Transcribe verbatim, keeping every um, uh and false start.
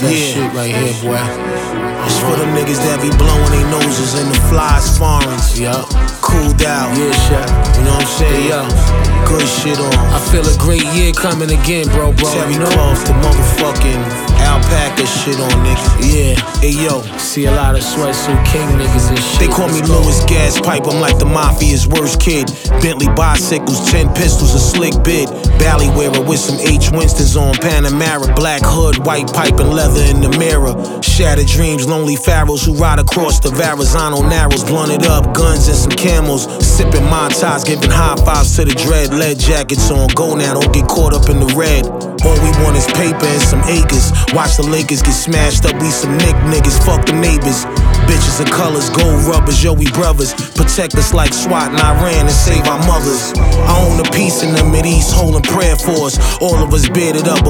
that yeah. shit right here, boy. It's for them niggas that be blowing their noses in the flies foreigns. Yup. Cooled out. Yeah, chef. You know what I'm saying? Hey, yo. Good shit on. I feel a great year coming again, bro, bro. Terry You know? Cloth, the motherfucking alpaca shit on, nigga. Yeah. Hey, yo. See a lot of sweatsuit king niggas and shit. They call me Louis Gas Pipe, I'm like the mafia's worst kid. Bentley bicycles, ten pistols, a slick bid. Bally wearer with some H. Winstons on Panamera. Black hood, white pipe and leather in the mirror. Shattered dreams, lonely pharaohs who ride across the Verrazano narrows. Blunted up, guns and some camels. Sipping Mai Tais, giving high fives to the dread. Lead jackets on, go now, don't get caught up in the red. All we want is paper and some acres. Watch the Lakers get smashed up, we some Nick niggas, fuck the neighbors. Bitches of colors, gold rubbers, yo, we brothers. Protect us like SWAT in Iran and save our mothers. I own a piece in the Mideast, holding prayer for us. All of us bearded up.